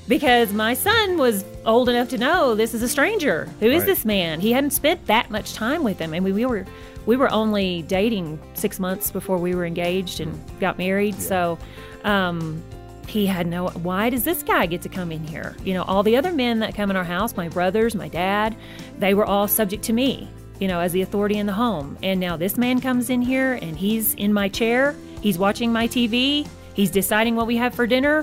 because my son was old enough to know this is a stranger. Who is this man? He hadn't spent that much time with him. I mean, we were only dating 6 months before we were engaged and got married. Yeah. So he had why does this guy get to come in here? You know, all the other men that come in our house, my brothers, my dad, they were all subject to me, you know, as the authority in the home. And now this man comes in here and he's in my chair. He's watching my TV. He's deciding what we have for dinner.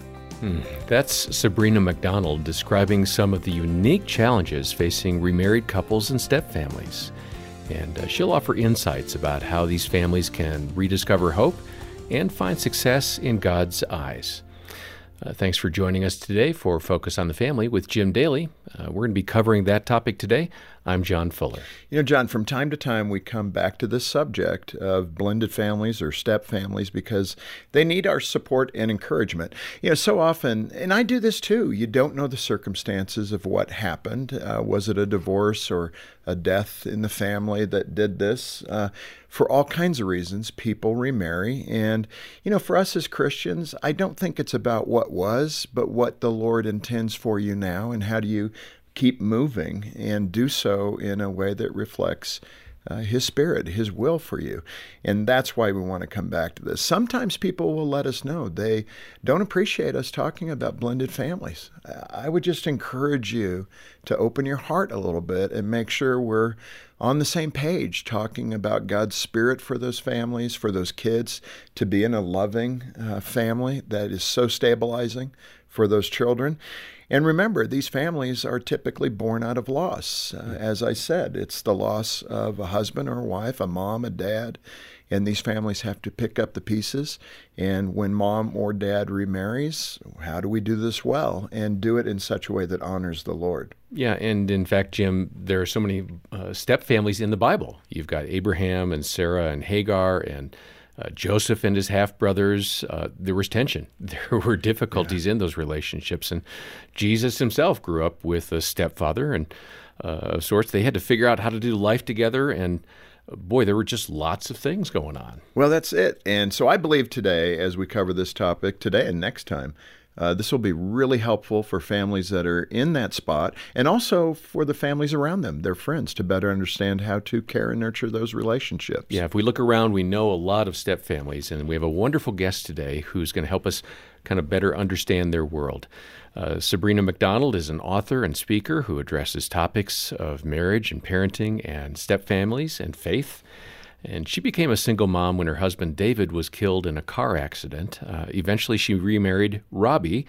That's Sabrina McDonald describing some of the unique challenges facing remarried couples and stepfamilies. And she'll offer insights about how these families can rediscover hope and find success in God's eyes. Thanks for joining us today for Focus on the Family with Jim Daly. We're going to be covering that topic today. I'm John Fuller. You know, John, from time to time we come back to this subject of blended families or step families because they need our support and encouragement. You know, so often, and I do this too, you don't know the circumstances of what happened. Was it a divorce or a death in the family that did this? For all kinds of reasons, people remarry. And, you know, for us as Christians, I don't think it's about what was, but what the Lord intends for you now, and how do you keep moving and do so in a way that reflects His Spirit, His will for you. And that's why we want to come back to this. Sometimes people will let us know they don't appreciate us talking about blended families. I would just encourage you to open your heart a little bit and make sure we're on the same page, talking about God's Spirit for those families, for those kids, to be in a loving family that is so stabilizing for those children. And remember, these families are typically born out of loss. As I said, it's the loss of a husband or a wife, a mom, a dad, and these families have to pick up the pieces. And when mom or dad remarries, how do we do this well and do it in such a way that honors the Lord? Yeah, and in fact, Jim, there are so many step families in the Bible. You've got Abraham and Sarah and Hagar and Joseph and his half-brothers. There was tension. There were difficulties in those relationships. And Jesus himself grew up with a stepfather and of sorts. They had to figure out how to do life together. And boy, there were just lots of things going on. Well, that's it. And so I believe today, as we cover this topic, today and next time, this will be really helpful for families that are in that spot, and also for the families around them, their friends, to better understand how to care and nurture those relationships. Yeah, if we look around, we know a lot of step families, and we have a wonderful guest today who's going to help us kind of better understand their world. Sabrina McDonald is an author and speaker who addresses topics of marriage and parenting and step families and faith. And she became a single mom when her husband David was killed in a car accident. Eventually, she remarried Robbie,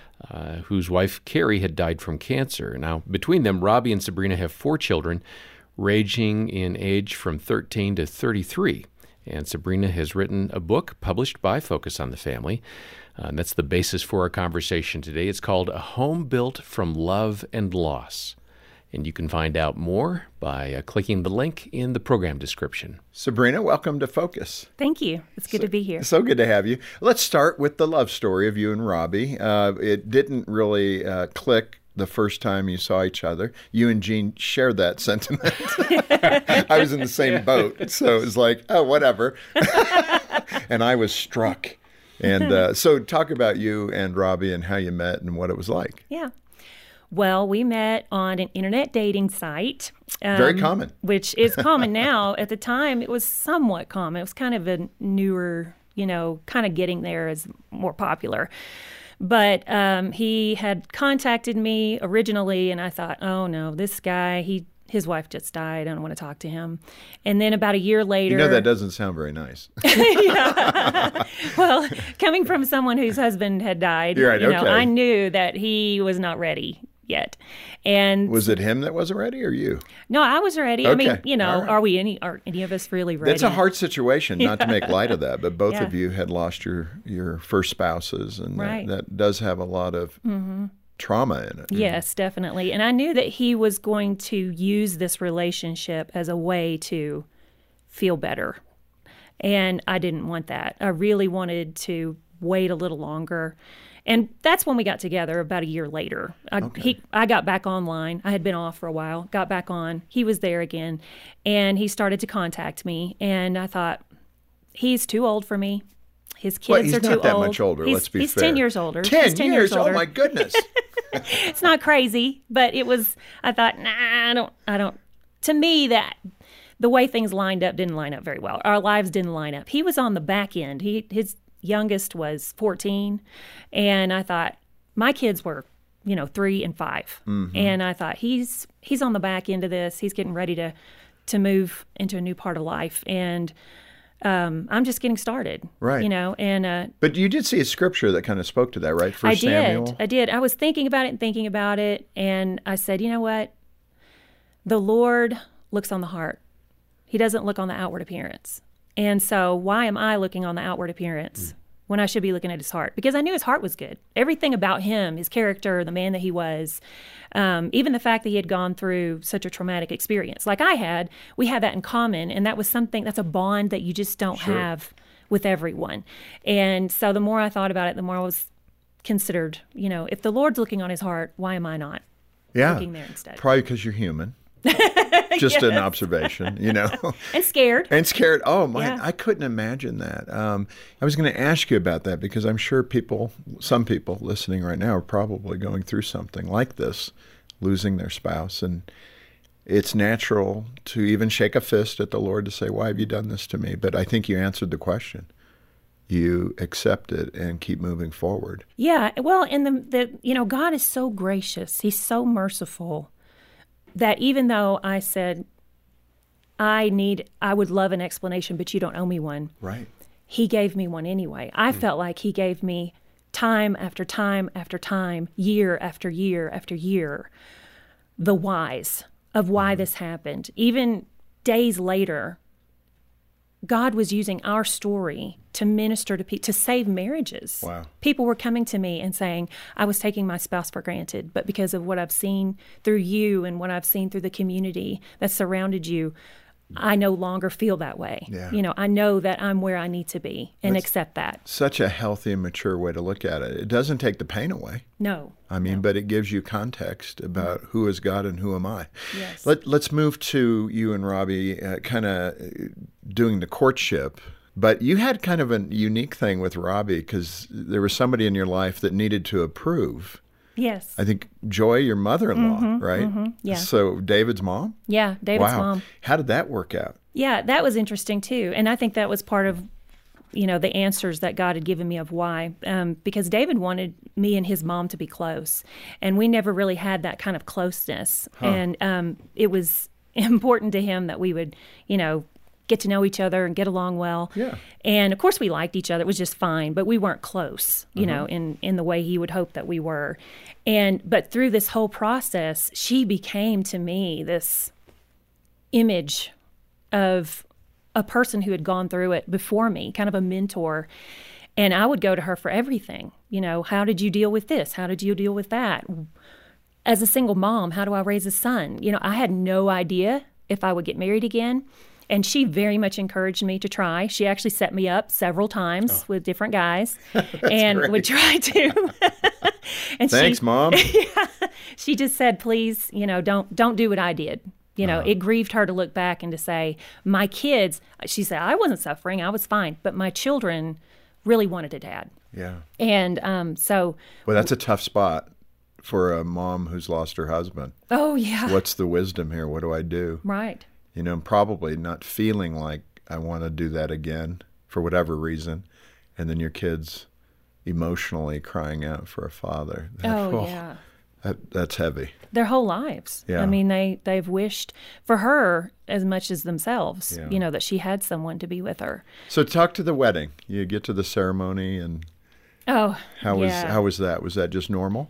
whose wife Carrie had died from cancer. Now, between them, Robbie and Sabrina have 4 children, ranging in age from 13 to 33. And Sabrina has written a book published by Focus on the Family. And that's the basis for our conversation today. It's called A Home Built from Love and Loss. And you can find out more by clicking the link in the program description. Sabrina, welcome to Focus. Thank you. It's good to be here. So good to have you. Let's start with the love story of you and Robbie. It didn't really click the first time you saw each other. You and Jean shared that sentiment. I was in the same boat, so it was like, oh, whatever. And I was struck. And so talk about you and Robbie and how you met and what it was like. Yeah. Well, we met on an internet dating site. Very common. Which is common now. At the time, it was somewhat common. It was kind of a newer, kind of getting there as more popular. But he had contacted me originally, and I thought, oh, no, this guy, his wife just died. I don't want to talk to him. And then about a year later... that doesn't sound very nice. Yeah. Well, coming from someone whose husband had died, You're right, okay. I knew that he was not ready yet. And was it him that wasn't ready or you? No, I was ready. Okay. I mean, Right. are any of us really ready? That's a hard situation, not to make light of that, but both of you had lost your first spouses, and right. that does have a lot of trauma in it. Yes, definitely. And I knew that he was going to use this relationship as a way to feel better. And I didn't want that. I really wanted to wait a little longer. And that's when we got together about a year later. I got back online. I had been off for a while, got back on. He was there again, and he started to contact me. And I thought, he's too old for me. His kids Well, he's are too not that old. much older, let's be he's fair. 10 years older. 10 He's 10 years? older. Oh, my goodness. It's not crazy, but it was, I thought, nah, I don't, to me, that the way things lined up didn't line up very well. Our lives didn't line up. He was on the back end. His youngest was 14, and I thought, my kids were, 3 and 5. Mm-hmm. And I thought, he's on the back end of this. He's getting ready to move into a new part of life. And I'm just getting started. Right. And but you did see a scripture that kind of spoke to that, right? First Samuel. I did. I was thinking about it, and I said, you know what? The Lord looks on the heart. He doesn't look on the outward appearance. And so why am I looking on the outward appearance when I should be looking at his heart? Because I knew his heart was good. Everything about him, his character, the man that he was, even the fact that he had gone through such a traumatic experience like I had, we had that in common. And that was that's a bond that you just don't have with everyone. And so the more I thought about it, the more I was considered, if the Lord's looking on his heart, why am I not looking there instead? Probably because you're human. Just an observation, And scared. Oh, my, I couldn't imagine that. I was going to ask you about that because I'm sure some people listening right now are probably going through something like this, losing their spouse. And it's natural to even shake a fist at the Lord to say, why have you done this to me? But I think you answered the question. You accept it and keep moving forward. Yeah. Well, and God is so gracious. He's so merciful. That even though I said, I would love an explanation, but you don't owe me one. Right. He gave me one anyway. I felt like he gave me time after time after time, year after year after year, the whys of why this happened. Even days later, God was using our story to minister to people, to save marriages. Wow. People were coming to me and saying, I was taking my spouse for granted, but because of what I've seen through you and what I've seen through the community that surrounded you, I no longer feel that way. Yeah. I know that I'm where I need to be and accept that. Such a healthy and mature way to look at it. It doesn't take the pain away. No. But it gives you context about who is God and who am I. Yes. Let's move to you and Robbie kind of doing the courtship. But you had kind of a unique thing with Robbie because there was somebody in your life that needed to approve. Yes. I think Joy, your mother-in-law, right? Mm-hmm, yeah. So David's mom? Yeah, David's mom. How did that work out? Yeah, that was interesting too. And I think that was part of, the answers that God had given me of why. Because David wanted me and his mom to be close. And we never really had that kind of closeness. Huh. And it was important to him that we would, get to know each other and get along well. Yeah. And of course we liked each other. It was just fine, but we weren't close, in the way he would hope that we were. But through this whole process, she became to me this image of a person who had gone through it before me, kind of a mentor. And I would go to her for everything. How did you deal with this? How did you deal with that? As a single mom, how do I raise a son? I had no idea if I would get married again. And she very much encouraged me to try. She actually set me up several times with different guys and great. Would try to. And Thanks, Mom. Yeah, she just said, please, don't do what I did. It grieved her to look back and to say, my kids, she said, I wasn't suffering. I was fine. But my children really wanted a dad. Yeah. And Well, that's a tough spot for a mom who's lost her husband. Oh, yeah. What's the wisdom here? What do I do? Right. Probably not feeling like I want to do that again for whatever reason. And then your kids emotionally crying out for a father. Yeah. That's heavy. Their whole lives. Yeah. I mean, they've wished for her as much as themselves, Yeah. That she had someone to be with her. So talk to the wedding. You get to the ceremony and how was that? Was that just normal?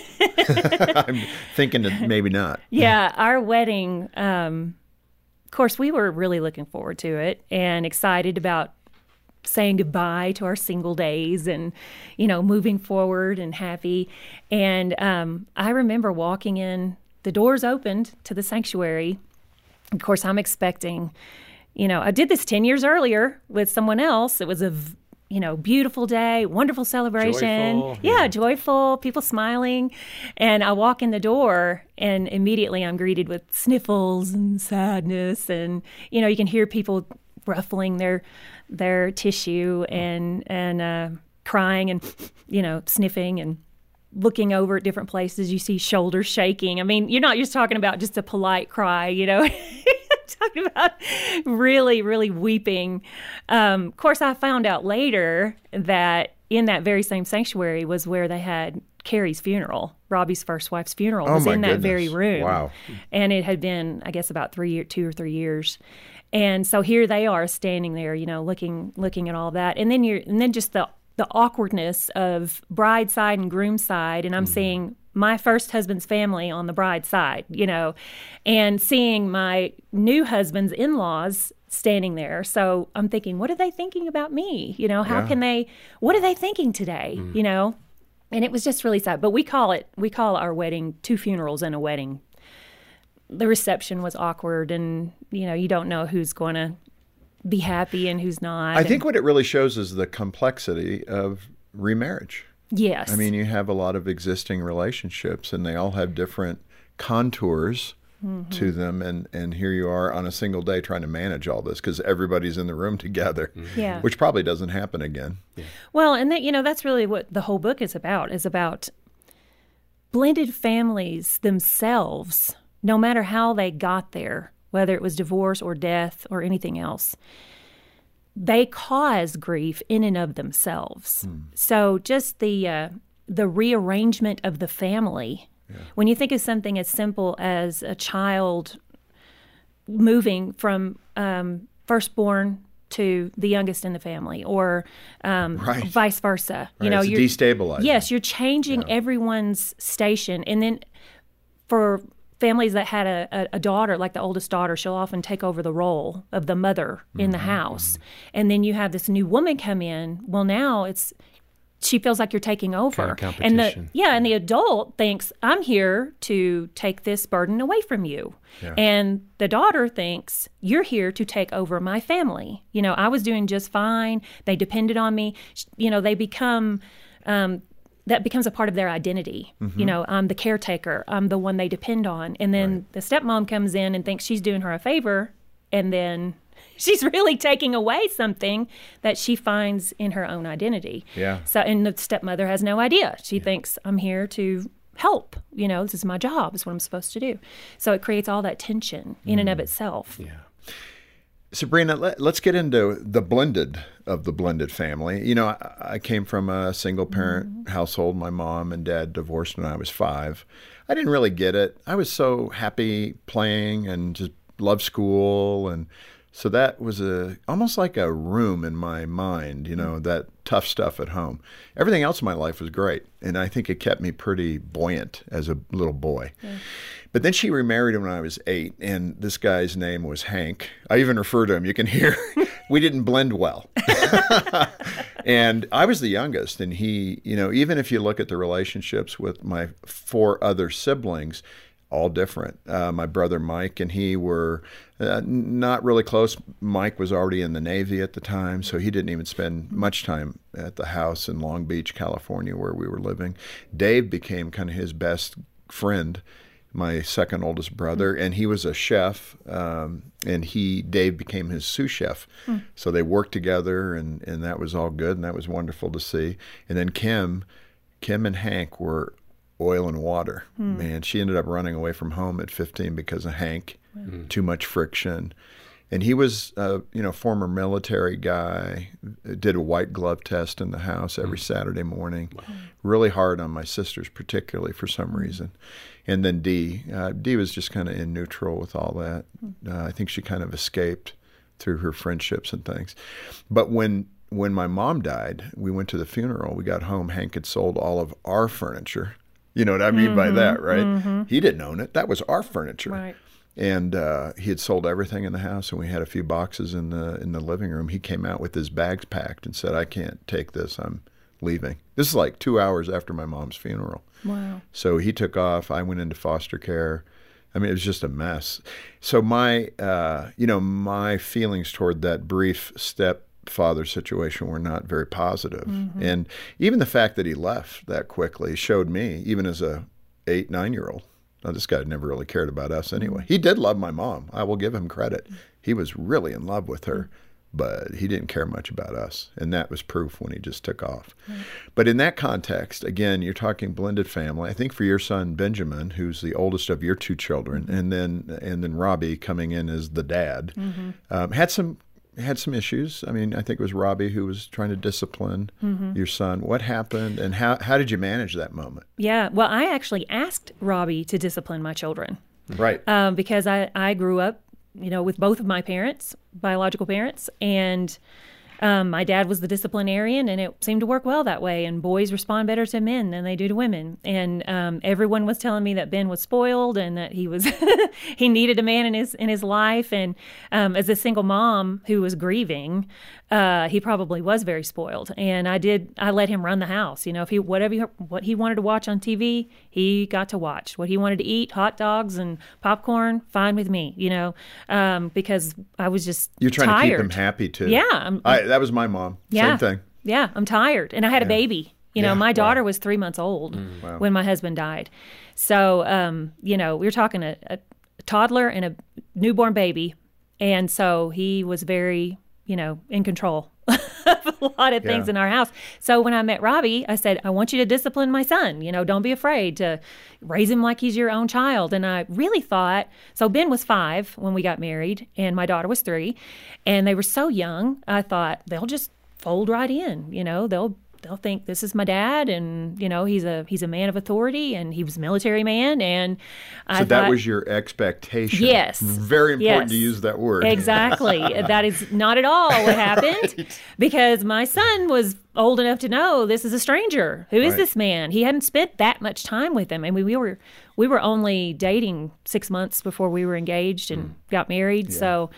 I'm thinking that maybe not. Yeah, our wedding, of course, we were really looking forward to it and excited about saying goodbye to our single days and, moving forward and happy. And I remember walking in, the doors opened to the sanctuary. Of course, I'm expecting, I did this 10 years earlier with someone else. It was a beautiful day, wonderful celebration. Joyful. Yeah, joyful, people smiling. And I walk in the door and immediately I'm greeted with sniffles and sadness. And, you can hear people ruffling their their tissue and crying and, sniffing and looking over at different places. You see shoulders shaking. I mean, you're not just talking about just a polite cry, talking about really, really weeping. Of course, I found out later that in that very same sanctuary was where they had Carrie's funeral. Robbie's first wife's funeral was in that very room. Wow. And it had been, I guess, about 2 or 3 years. And so here they are standing there, looking at all that. And then just the awkwardness of bride side and groom side. And I'm seeing my first husband's family on the bride's side, and seeing my new husband's in-laws standing there. So I'm thinking, what are they thinking about me? What are they thinking today? And it was just really sad. But we call our wedding 2 funerals and a wedding. The reception was awkward, and, you don't know who's going to be happy and who's not. I think what it really shows is the complexity of remarriage. Yes. I mean, you have a lot of existing relationships, and they all have different contours to them. And here you are on a single day trying to manage all this because everybody's in the room together, which probably doesn't happen again. Yeah. Well, and that's really what the whole book is about blended families themselves, no matter how they got there, whether it was divorce or death or anything else. They cause grief in and of themselves. So just the rearrangement of the family. Yeah. When you think of something as simple as a child moving from firstborn to the youngest in the family, or vice versa, right. You're destabilizing. Yes, you're changing everyone's station, and then for families that had a daughter, like the oldest daughter, she'll often take over the role of the mother in the house. And then you have this new woman come in. Well, now she feels like you're taking over. Kind of competition. And the adult thinks, I'm here to take this burden away from you. Yeah. And the daughter thinks, you're here to take over my family. I was doing just fine. They depended on me. They become... that becomes a part of their identity. I'm the caretaker. I'm the one they depend on. And then the stepmom comes in and thinks she's doing her a favor, and then she's really taking away something that she finds in her own identity. Yeah. So, and the stepmother has no idea. She thinks, I'm here to help. This is my job. It's what I'm supposed to do. So it creates all that tension in and of itself. Yeah. Sabrina, let's get into the blended family. I came from a single-parent household. My mom and dad divorced when I was 5. I didn't really get it. I was so happy playing and just loved school. And so that was almost like a room in my mind, that tough stuff at home. Everything else in my life was great, and I think it kept me pretty buoyant as a little boy. Yeah. But then she remarried when I was 8, and this guy's name was Hank. I even refer to him. You can hear we didn't blend well. And I was the youngest, and he, even if you look at the relationships with my 4 other siblings, all different. My brother Mike and he were not really close. Mike was already in the Navy at the time, so he didn't even spend much time at the house in Long Beach, California, where we were living. Dave became kind of his best friend, my second oldest brother, and he was a chef, and Dave became his sous chef. So they worked together, and that was all good, and that was wonderful to see. And then Kim and Hank were oil and water. Man, she ended up running away from home at 15 because of Hank. Too much friction. And he was a former military guy, did a white glove test in the house every Saturday morning. Wow. Really hard on my sisters, particularly for some reason. And then Dee was just kind of in neutral with all that. I think she kind of escaped through her friendships and things. But when my mom died, we went to the funeral. We got home. Hank had sold all of our furniture. You know what I mean by that, right? He didn't own it. That was our furniture. Right. And he had sold everything in the house, and we had a few boxes in the living room. He came out with his bags packed and said, I can't take this. I'm leaving. This is like 2 hours after my mom's funeral. Wow. So he took off. I went into foster care. I mean, it was just a mess. So my feelings toward that brief stepfather situation were not very positive. And even the fact that he left that quickly showed me, even as a 8-9-year-old, now, this guy never really cared about us anyway. He did love my mom. I will give him credit. He was really in love with her. but he didn't care much about us. And that was proof when he just took off. Right. But in that context, again, you're talking blended family. I think for your son, Benjamin, who's the oldest of your two children, and then Robbie coming in as the dad, had some issues. I mean, I think it was Robbie who was trying to discipline your son. What happened, and how did you manage that moment? Yeah, well, I actually asked Robbie to discipline my children. Right. Because I grew up, with both of my parents, biological parents, and my dad was the disciplinarian, and it seemed to work well that way. And boys respond better to men than they do to women. And everyone was telling me that Ben was spoiled and that he was he needed a man in his life. And as a single mom who was grieving, he probably was very spoiled. And I let him run the house. If what he wanted to watch on TV, he got to watch. What he wanted to eat, hot dogs and popcorn, fine with me. Because I was just You're trying tired. to keep him happy too. Yeah, that was my mom. Yeah. Same thing. Yeah, I'm tired. And I had a baby. My daughter was 3 months old when my husband died. So, we were talking a toddler and a newborn baby. And so he was very, in control of a lot of things in our house. So when I met Robbie, I said, I want you to discipline my son. Don't be afraid to raise him like he's your own child. And I really thought, so Ben was 5 when we got married, and my daughter was 3. And they were so young, I thought they'll just fold right in. They'll think this is my dad, and he's a man of authority, and he was a military man, and I thought, that was your expectation. Yes, very important to use that word. Exactly. That is not at all what happened, because my son was old enough to know this is a stranger. Who is this man? He hadn't spent that much time with him, and we were only dating 6 months before we were engaged and got married. So.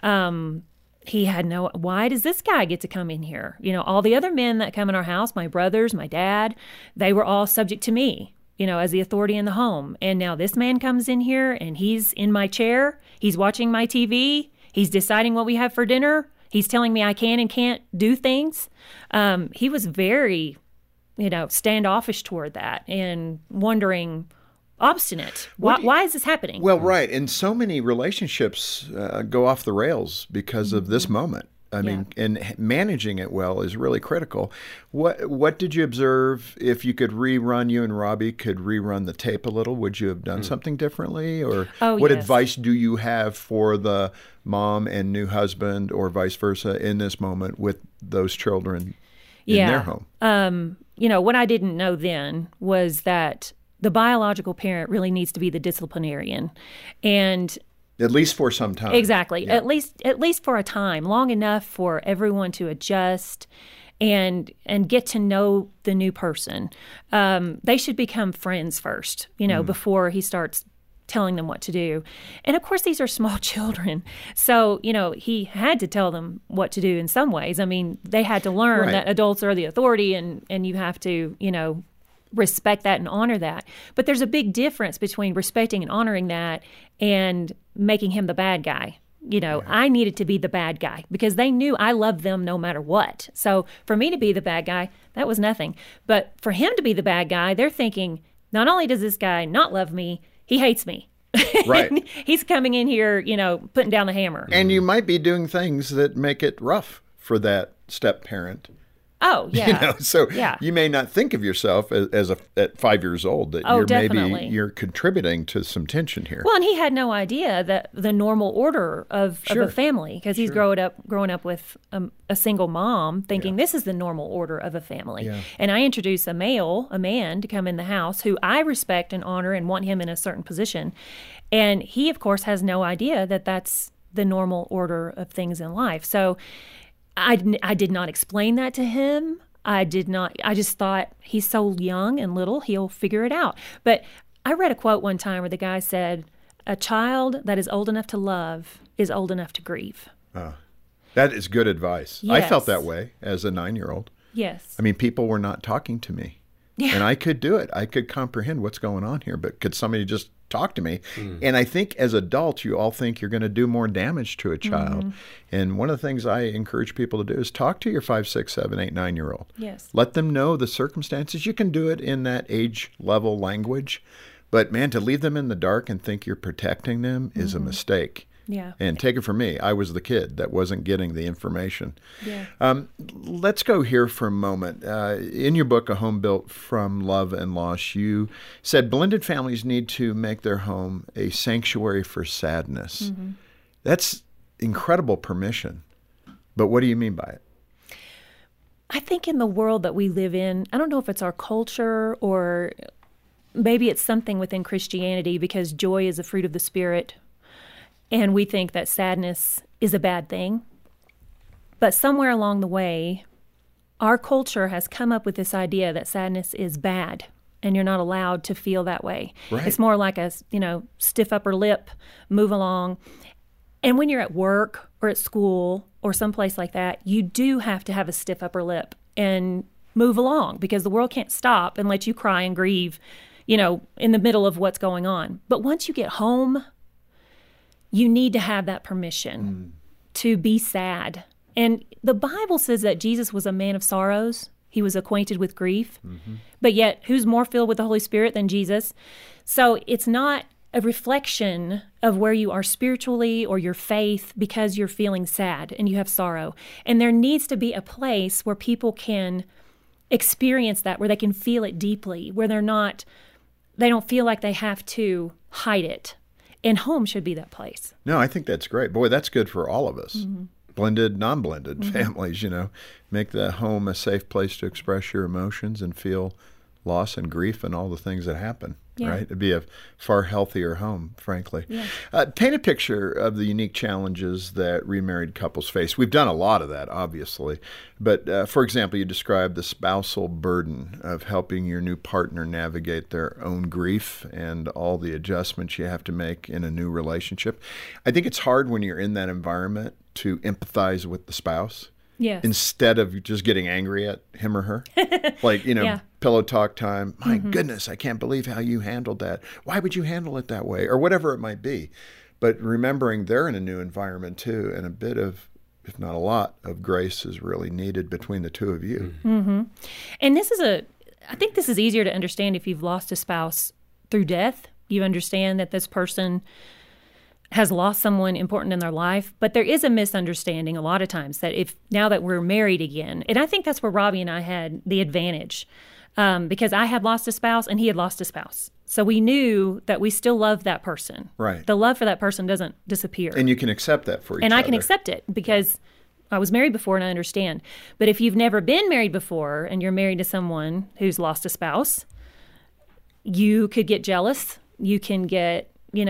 He had why does this guy get to come in here? All the other men that come in our house, my brothers, my dad, they were all subject to me, as the authority in the home. And now this man comes in here and he's in my chair. He's watching my TV. He's deciding what we have for dinner. He's telling me I can and can't do things. He was very, standoffish toward that and wondering, obstinate. Why is this happening? Well, right. And so many relationships go off the rails because of this moment. I mean, and managing it well is really critical. What did you observe? If you could rerun, you and Robbie could rerun the tape a little, would you have done something differently? Or what advice do you have for the mom and new husband, or vice versa, in this moment with those children in their home? What I didn't know then was that the biological parent really needs to be the disciplinarian, and at least for some time. Exactly. Yeah. At least for a time, long enough for everyone to adjust and get to know the new person. They should become friends first, before he starts telling them what to do. And of course, these are small children. So, he had to tell them what to do in some ways. I mean, they had to learn that adults are the authority, and you have to, respect that and honor that. But there's a big difference between respecting and honoring that and making him the bad guy. I needed to be the bad guy because they knew I loved them no matter what. So for me to be the bad guy, that was nothing. But for him to be the bad guy, they're thinking, not only does this guy not love me, he hates me. Right. He's coming in here, putting down the hammer. And you might be doing things that make it rough for that step parent. Oh, yeah. You may not think of yourself as at 5 years old that maybe you're contributing to some tension here. Well, and he had no idea that the normal order of a family, because he's growing up with a single mom, thinking this is the normal order of a family. Yeah. And I introduce a man, to come in the house who I respect and honor and want him in a certain position. And he, of course, has no idea that that's the normal order of things in life. So I did not explain that to him. I just thought he's so young and little, he'll figure it out. But I read a quote one time where the guy said, a child that is old enough to love is old enough to grieve. That is good advice. Yes. I felt that way as a 9-year-old. Yes. I mean, people were not talking to me. Yeah. And I could do it. I could comprehend what's going on here, but could somebody just talk to me? And I think as adults, you all think you're going to do more damage to a child. And one of the things I encourage people to do is talk to your 5, 6, 7, 8, 9-year-old. Yes. Let them know the circumstances. You can do it in that age level language. But man, to leave them in the dark and think you're protecting them is a mistake. Yeah. And take it from me, I was the kid that wasn't getting the information. Yeah. Let's go here for a moment. In your book, A Home Built from Love and Loss, you said blended families need to make their home a sanctuary for sadness. Mm-hmm. That's incredible permission. But what do you mean by it? I think in the world that we live in, I don't know if it's our culture or maybe it's something within Christianity, because joy is a fruit of the Spirit, and we think that sadness is a bad thing. But somewhere along the way, our culture has come up with this idea that sadness is bad, and you're not allowed to feel that way. Right. It's more like a, stiff upper lip, move along. And when you're at work or at school or someplace like that, you do have to have a stiff upper lip and move along, because the world can't stop and let you cry and grieve, in the middle of what's going on. But once you get home, you need to have that permission to be sad. And the Bible says that Jesus was a man of sorrows. He was acquainted with grief. Mm-hmm. But yet, who's more filled with the Holy Spirit than Jesus? So it's not a reflection of where you are spiritually or your faith because you're feeling sad and you have sorrow. And there needs to be a place where people can experience that, where they can feel it deeply, where they don't feel like they have to hide it. And home should be that place. No, I think that's great. Boy, that's good for all of us. Mm-hmm. Blended, non-blended families, make the home a safe place to express your emotions and feel loss and grief and all the things that happen, right? It'd be a far healthier home, frankly. Yeah. Paint a picture of the unique challenges that remarried couples face. We've done a lot of that, obviously. But, for example, you described the spousal burden of helping your new partner navigate their own grief and all the adjustments you have to make in a new relationship. I think it's hard when you're in that environment to empathize with the spouse. Yes. Instead of just getting angry at him or her. Like, pillow talk time. My goodness, I can't believe how you handled that. Why would you handle it that way? Or whatever it might be. But remembering they're in a new environment too, and a bit of, if not a lot, of grace is really needed between the two of you. Mm-hmm. And I think this is easier to understand if you've lost a spouse through death. You understand that this person has lost someone important in their life, but there is a misunderstanding a lot of times that now that we're married again, and I think that's where Robbie and I had the advantage, because I had lost a spouse and he had lost a spouse. So we knew that we still loved that person. Right. The love for that person doesn't disappear. And you can accept that for each other. And I can accept it because I was married before and I understand. But if you've never been married before and you're married to someone who's lost a spouse, you could get jealous. You can get,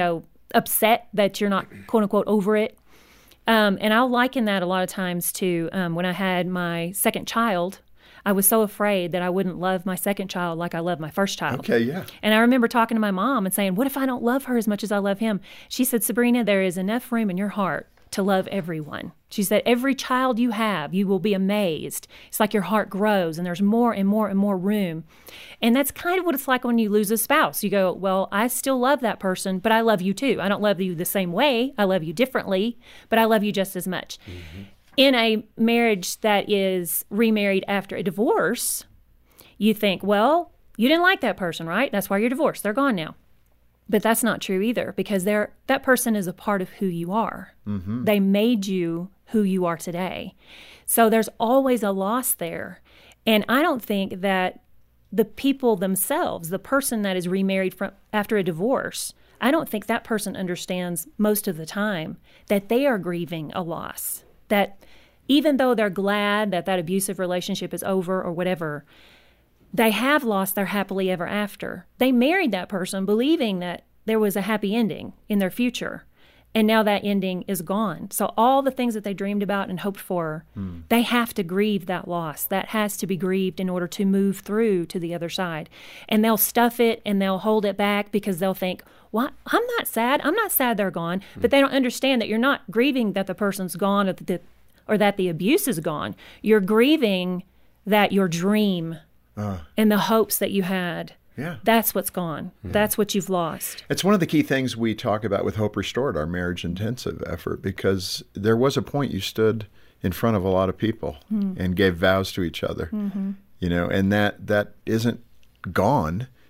upset that you're not, quote unquote, over it. And I'll liken that a lot of times to when I had my second child. I was so afraid that I wouldn't love my second child like I loved my first child. Okay, yeah. And I remember talking to my mom and saying, what if I don't love her as much as I love him? She said, Sabrina, there is enough room in your heart to love everyone. She said, every child you have, you will be amazed. It's like your heart grows and there's more and more and more room. And that's kind of what it's like when you lose a spouse. You go, well, I still love that person, but I love you too. I don't love you the same way. I love you differently, but I love you just as much. Mm-hmm. In a marriage that is remarried after a divorce, you think, well, you didn't like that person, right? That's why you're divorced. They're gone now. But that's not true either, because that person is a part of who you are. Mm-hmm. They made you who you are today. So there's always a loss there. And I don't think that the people themselves, the person that is remarried after a divorce, I don't think that person understands most of the time that they are grieving a loss. That even though they're glad that abusive relationship is over or whatever, they have lost their happily ever after. They married that person believing that there was a happy ending in their future, and now that ending is gone. So all the things that they dreamed about and hoped for, they have to grieve that loss. That has to be grieved in order to move through to the other side. And they'll stuff it and they'll hold it back because they'll think, well, I'm not sad. I'm not sad they're gone. But they don't understand that you're not grieving that the person's gone or that the abuse is gone. You're grieving that your dream and the hopes that you had, that's what's gone. Mm-hmm. That's what you've lost. It's one of the key things we talk about with Hope Restored, our marriage intensive effort, because there was a point you stood in front of a lot of people and gave vows to each other, and that isn't gone.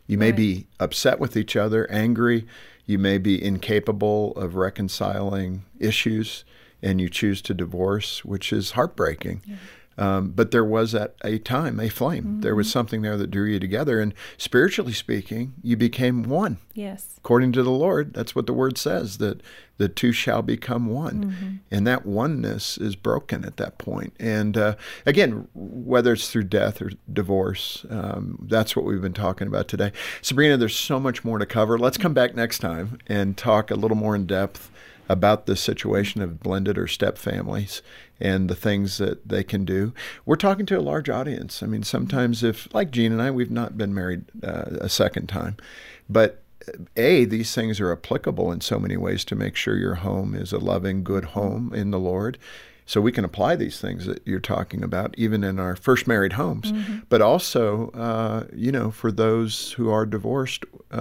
You may be upset with each other, angry. You may be incapable of reconciling issues, and you choose to divorce, which is heartbreaking. Yeah. But there was at a time a flame. Mm-hmm. There was something there that drew you together. And spiritually speaking, you became one. Yes. According to the Lord, that's what the Word says, that the two shall become one. Mm-hmm. And that oneness is broken at that point. And again, whether it's through death or divorce, that's what we've been talking about today. Sabrina, there's so much more to cover. Let's come back next time and talk a little more in depth about the situation of blended or step families and the things that they can do. We're talking to a large audience. I mean, sometimes if, like Jean and I, we've not been married a second time, but these things are applicable in so many ways to make sure your home is a loving, good home in the Lord. So we can apply these things that you're talking about even in our first married homes, but also, for those who are divorced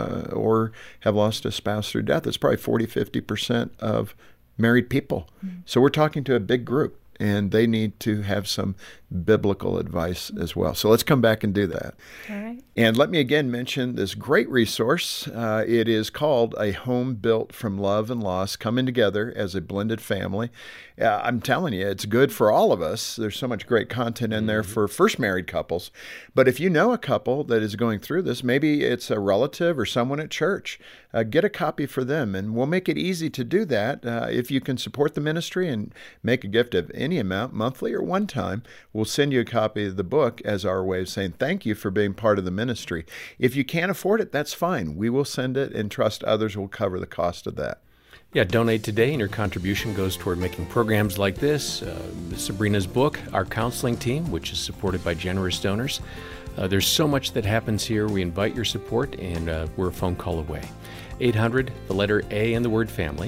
or have lost a spouse through death, it's probably 40-50% of married people. So we're talking to a big group, and they need to have some biblical advice as well. So let's come back and do that. All right. And let me again mention this great resource. It is called A Home Built from Love and Loss, Coming Together as a Blended Family. I'm telling you, it's good for all of us. There's so much great content in there for first married couples. But if you know a couple that is going through this, maybe it's a relative or someone at church, get a copy for them. And we'll make it easy to do that. If you can support the ministry and make a gift of any amount, monthly or one time, we'll send you a copy of the book as our way of saying thank you for being part of the ministry. If you can't afford it, that's fine. We will send it and trust others will cover the cost of that. Yeah, donate today, and your contribution goes toward making programs like this, Sabrina's book, our counseling team, which is supported by generous donors. There's so much that happens here. We invite your support, and we're a phone call away. 800, the letter A and the word family,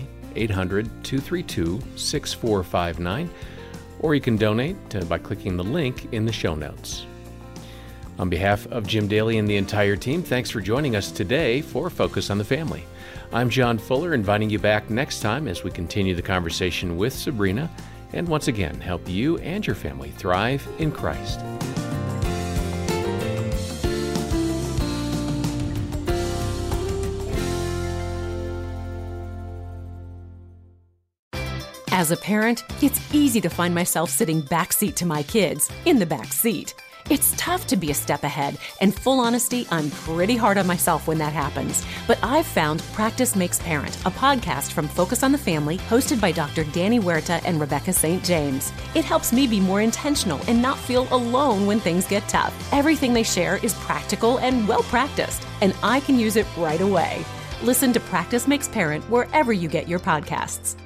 800-232-6459, or you can donate by clicking the link in the show notes. On behalf of Jim Daly and the entire team, thanks for joining us today for Focus on the Family. I'm John Fuller, inviting you back next time as we continue the conversation with Sabrina and once again help you and your family thrive in Christ. As a parent, it's easy to find myself sitting backseat to my kids, in the back seat. It's tough to be a step ahead, and full honesty, I'm pretty hard on myself when that happens. But I've found Practice Makes Parent, a podcast from Focus on the Family, hosted by Dr. Danny Huerta and Rebecca St. James. It helps me be more intentional and not feel alone when things get tough. Everything they share is practical and well-practiced, and I can use it right away. Listen to Practice Makes Parent wherever you get your podcasts.